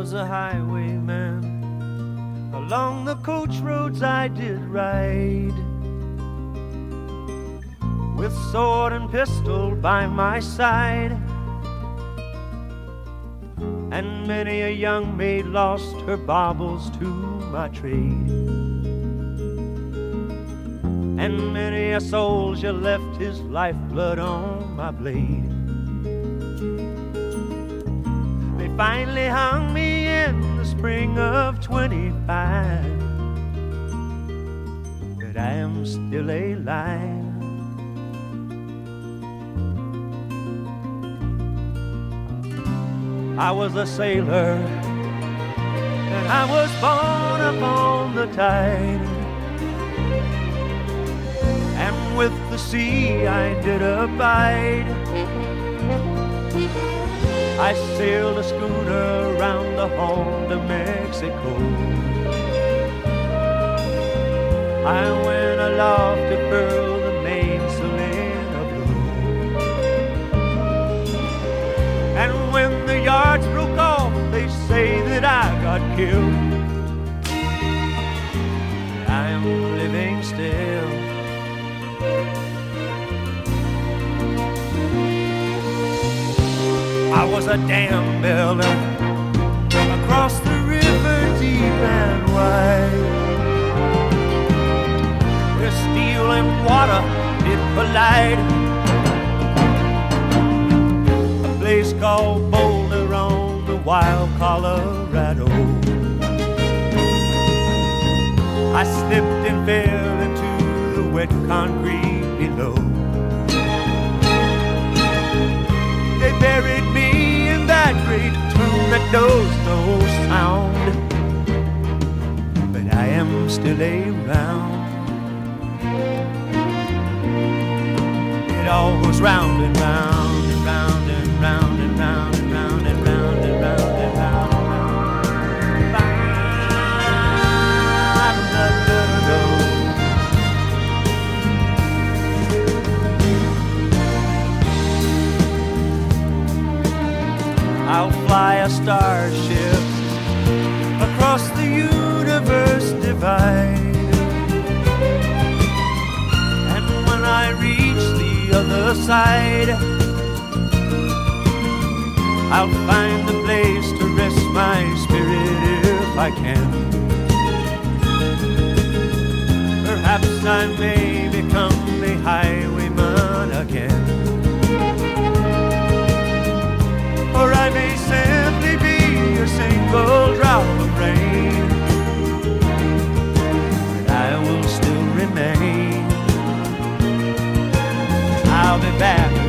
was a highwayman. Along the coach roads I did ride, with sword and pistol by my side. And many a young maid lost her baubles to my trade, and many a soldier left his lifeblood on my blade. They finally hung me in the spring of 25, but I am still alive. I was a sailor, and I was born upon the tide, and with the sea I did abide. I sailed a schooner round the Horn of Mexico. I went aloft to furl the mainsail in a blow, and when the yards broke off, they say that I got killed. I am living still. I was a dam builder across the river deep and wide, where steel and water did collide. A place called Boulder on the wild Colorado. I slipped and fell into the wet concrete below. They buried me in that great tomb that knows no sound, but I am still around. It all goes round and round and round and round and round and round and round and round and round. I'll fly a starship across the universe divide, and when I reach the other side, I'll find a place to rest my spirit if I can. Perhaps I may become a highwayman again, or I may simply be a single drop of rain, but I will still remain. I'll be back